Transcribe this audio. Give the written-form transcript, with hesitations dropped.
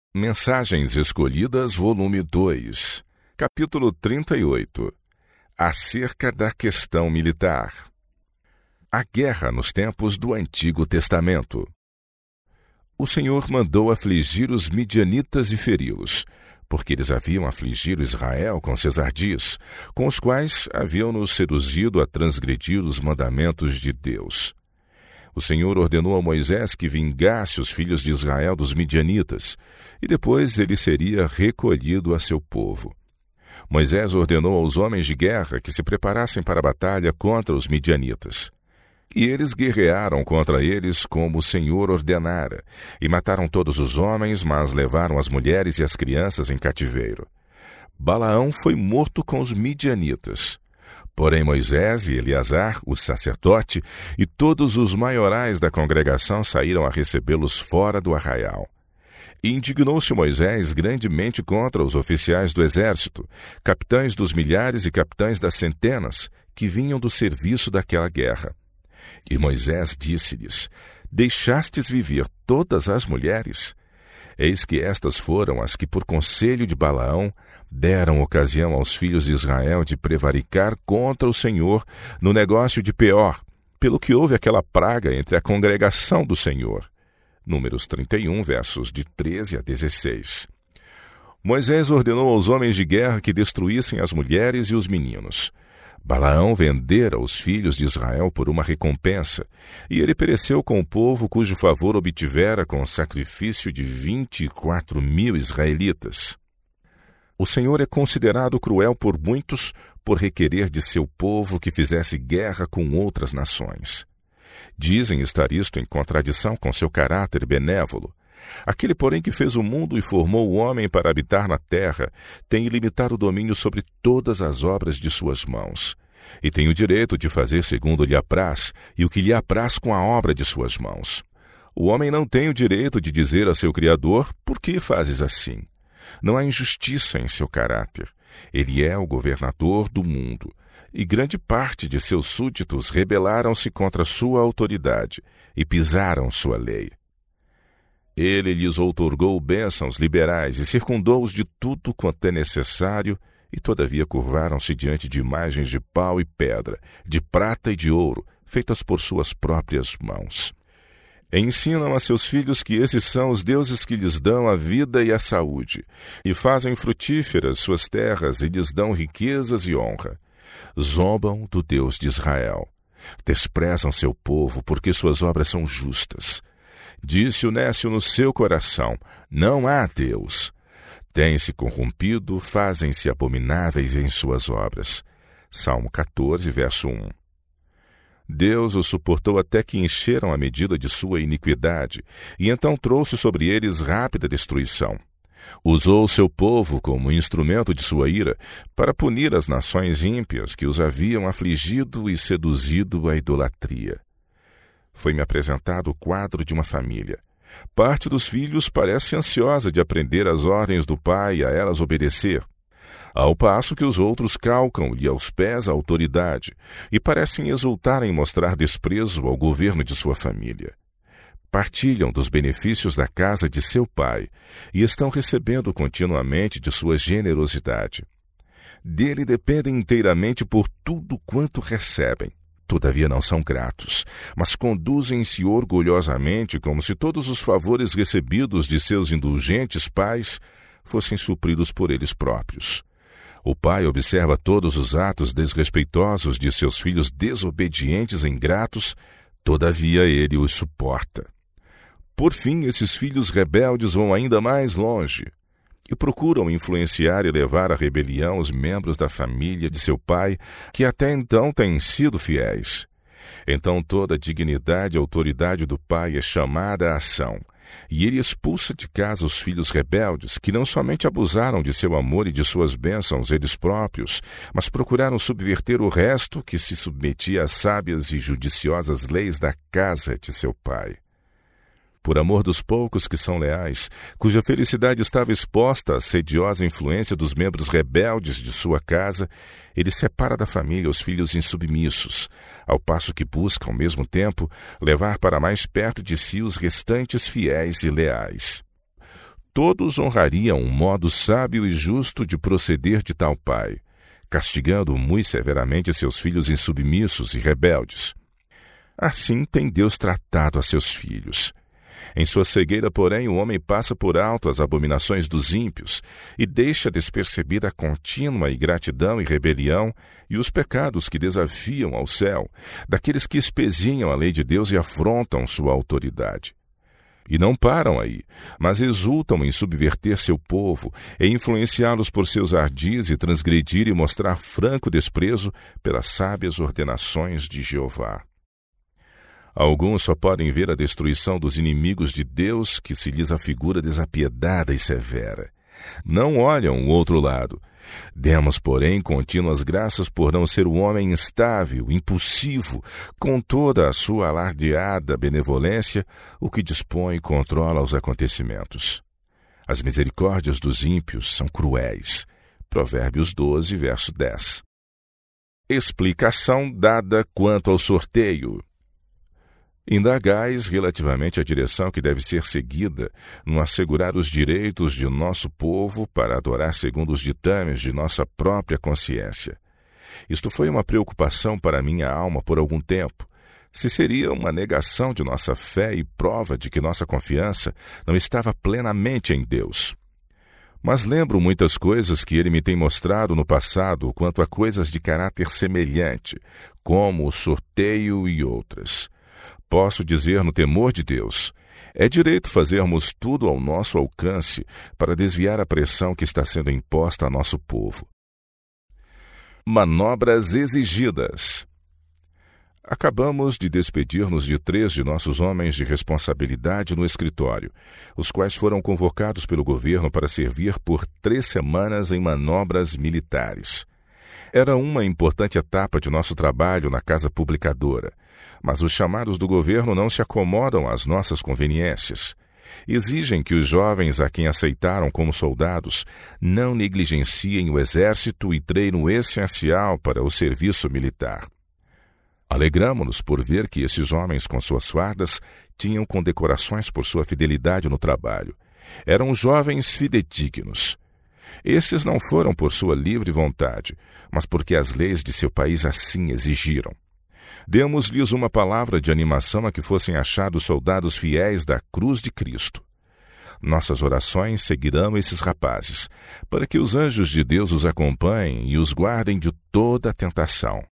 Mensagens Escolhidas, volume 2, capítulo 38. Acerca da questão militar. A guerra nos tempos do Antigo Testamento. O Senhor mandou afligir os midianitas e feri-los, porque eles haviam afligido Israel com seus ardis, com os quais haviam-nos seduzido a transgredir os mandamentos de Deus. O Senhor ordenou a Moisés que vingasse os filhos de Israel dos midianitas, e depois ele seria recolhido a seu povo. Moisés ordenou aos homens de guerra que se preparassem para a batalha contra os midianitas. E eles guerrearam contra eles como o Senhor ordenara, e mataram todos os homens, mas levaram as mulheres e as crianças em cativeiro. Balaão foi morto com os midianitas. Porém Moisés e Eleazar, o sacerdote, e todos os maiorais da congregação saíram a recebê-los fora do arraial. E indignou-se Moisés grandemente contra os oficiais do exército, capitães dos milhares e capitães das centenas, que vinham do serviço daquela guerra. E Moisés disse-lhes: Deixastes viver todas as mulheres? Eis que estas foram as que, por conselho de Balaão, deram ocasião aos filhos de Israel de prevaricar contra o Senhor no negócio de Peor, pelo que houve aquela praga entre a congregação do Senhor. Números 31, versos de 13 a 16. Moisés ordenou aos homens de guerra que destruíssem as mulheres e os meninos. Balaão vendera os filhos de Israel por uma recompensa, e ele pereceu com o povo cujo favor obtivera com o sacrifício de 24.000 israelitas. O Senhor é considerado cruel por muitos por requerer de seu povo que fizesse guerra com outras nações. Dizem estar isto em contradição com seu caráter benévolo. Aquele, porém, que fez o mundo e formou o homem para habitar na terra, tem ilimitado domínio sobre todas as obras de suas mãos, e tem o direito de fazer segundo lhe apraz, e o que lhe apraz com a obra de suas mãos. O homem não tem o direito de dizer a seu Criador: por que fazes assim? Não há injustiça em seu caráter. Ele é o governador do mundo, e grande parte de seus súditos rebelaram-se contra sua autoridade e pisaram sua lei. Ele lhes outorgou bênçãos liberais e circundou-os de tudo quanto é necessário, e todavia curvaram-se diante de imagens de pau e pedra, de prata e de ouro, feitas por suas próprias mãos. Ensinam a seus filhos que esses são os deuses que lhes dão a vida e a saúde, e fazem frutíferas suas terras e lhes dão riquezas e honra. Zombam do Deus de Israel. Desprezam seu povo, porque suas obras são justas. Disse o nécio no seu coração: não há Deus. Têm-se corrompido, fazem-se abomináveis em suas obras. Salmo 14, verso 1. Deus os suportou até que encheram a medida de sua iniquidade, e então trouxe sobre eles rápida destruição. Usou seu povo como instrumento de sua ira para punir as nações ímpias que os haviam afligido e seduzido à idolatria. Foi-me apresentado o quadro de uma família. Parte dos filhos parece ansiosa de aprender as ordens do pai e a elas obedecer, ao passo que os outros calcam-lhe aos pés a autoridade e parecem exultar em mostrar desprezo ao governo de sua família. Partilham dos benefícios da casa de seu pai e estão recebendo continuamente de sua generosidade. Dele dependem inteiramente por tudo quanto recebem. Todavia não são gratos, mas conduzem-se orgulhosamente como se todos os favores recebidos de seus indulgentes pais fossem supridos por eles próprios. O pai observa todos os atos desrespeitosos de seus filhos desobedientes e ingratos, todavia ele os suporta. Por fim, esses filhos rebeldes vão ainda mais longe e procuram influenciar e levar à rebelião os membros da família de seu pai, que até então têm sido fiéis. Então toda a dignidade e autoridade do pai é chamada à ação, e ele expulsa de casa os filhos rebeldes, que não somente abusaram de seu amor e de suas bênçãos eles próprios, mas procuraram subverter o resto que se submetia às sábias e judiciosas leis da casa de seu pai. Por amor dos poucos que são leais, cuja felicidade estava exposta à sediosa influência dos membros rebeldes de sua casa, ele separa da família os filhos insubmissos, ao passo que busca, ao mesmo tempo, levar para mais perto de si os restantes fiéis e leais. todos honrariam um modo sábio e justo de proceder de tal pai, castigando muito severamente seus filhos insubmissos e rebeldes. Assim tem Deus tratado a seus filhos. Em sua cegueira, porém, o homem passa por alto as abominações dos ímpios e deixa despercebida a contínua ingratidão e rebelião e os pecados que desafiam ao céu, daqueles que espezinham a lei de Deus e afrontam sua autoridade. E não param aí, mas exultam em subverter seu povo, em influenciá-los por seus ardis e transgredir e mostrar franco desprezo pelas sábias ordenações de Jeová. Alguns só podem ver a destruição dos inimigos de Deus, que se lhes afigura desapiedada e severa. Não olham o outro lado. Demos, porém, contínuas graças por não ser um homem instável, impulsivo, com toda a sua alardeada benevolência, o que dispõe e controla os acontecimentos. As misericórdias dos ímpios são cruéis. Provérbios 12, verso 10. Explicação dada quanto ao sorteio. Indagais relativamente à direção que deve ser seguida no assegurar os direitos de nosso povo para adorar segundo os ditames de nossa própria consciência. Isto foi uma preocupação para minha alma por algum tempo, se seria uma negação de nossa fé e prova de que nossa confiança não estava plenamente em Deus. Mas lembro muitas coisas que ele me tem mostrado no passado quanto a coisas de caráter semelhante, como o sorteio e outras. Posso dizer no temor de Deus, é direito fazermos tudo ao nosso alcance para desviar a pressão que está sendo imposta a nosso povo. Manobras exigidas. Acabamos de despedir-nos de 3 de nossos homens de responsabilidade no escritório, os quais foram convocados pelo governo para servir por 3 semanas em manobras militares. Era uma importante etapa de nosso trabalho na casa publicadora, mas os chamados do governo não se acomodam às nossas conveniências. Exigem que os jovens a quem aceitaram como soldados não negligenciem o exército e treino essencial para o serviço militar. Alegramo-nos por ver que esses homens com suas fardas tinham condecorações por sua fidelidade no trabalho. Eram jovens fidedignos. Esses não foram por sua livre vontade, mas porque as leis de seu país assim exigiram. Demos-lhes uma palavra de animação a que fossem achados soldados fiéis da cruz de Cristo. Nossas orações seguirão esses rapazes, para que os anjos de Deus os acompanhem e os guardem de toda tentação.